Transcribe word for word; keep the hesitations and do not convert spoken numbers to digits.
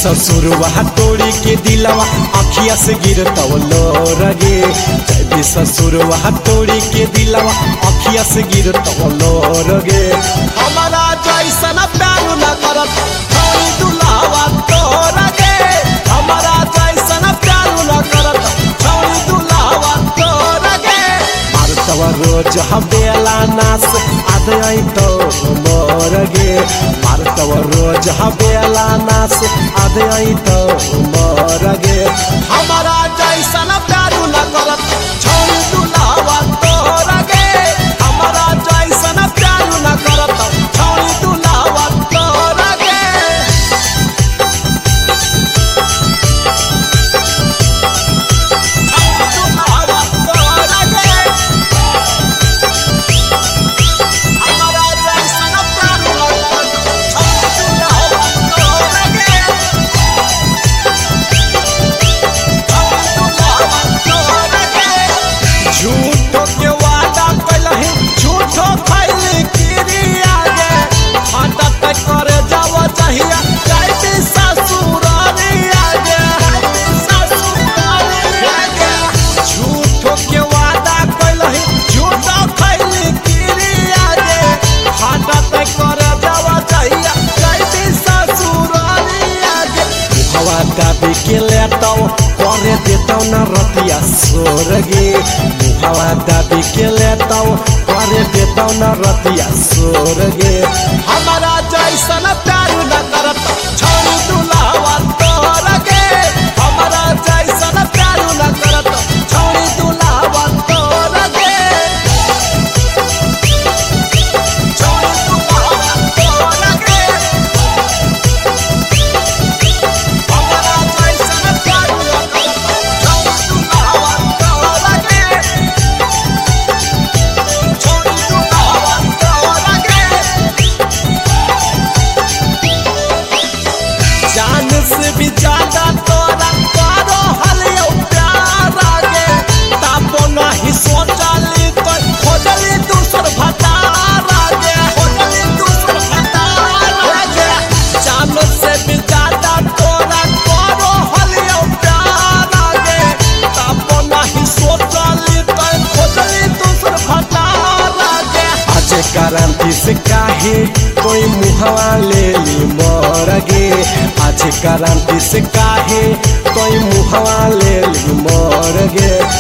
ससुरवा तोड़ी के दिलवा अखिया से गिरतवलो रगे। जैबी ससुरवा तोड़ी के दिलवा अखिया से गिरतवलो रगे। हमारा जैसन प्यार न करत छोड़ी दुल्हवा तोरा गे। हमारा जैसन प्यार न करत छोड़ी दुल्हवा तोरा गे। मारतवा रोज हवेला नास आदई तो मोर गे। मारतवा रोज हवेला नास आदई तो मोर गे। हमारा जैसन प्यार न करत छोड़ी दुल्हवा तोरा गे। हमारा जैसन प्यार न करत छोड़ी दुल्हवा तोरा गे। दाबी के लेता करे देता न रतिया सोर गे। मुहावा दाबी के लेता करे देता न रतिया सोर गे। हमारा जैसन प्यार न करत छोड़ी दुल्हवा तोर गे। हमारा जैसन प्यार न करत छोड़ी दुल्हवा तोर गे। छोड़ी दुल्हवा तोर गे। से भी ज्यादा तोरा करो हलियो प्यार गे। तापो नहीं सोचली तो खोजली दूसर भतार गे। खोजली दूसर भतार गे। जान से भी ज्यादा तोरा करो हलियो प्यार गे। तापो नहीं सोचली तो खोजली दूसर भतार गे। आज क्रांति से काहे कोई मुहवा ले ली मोर गे। आज क्रांति से काहे कोई मुहवा ले ली मोर गे।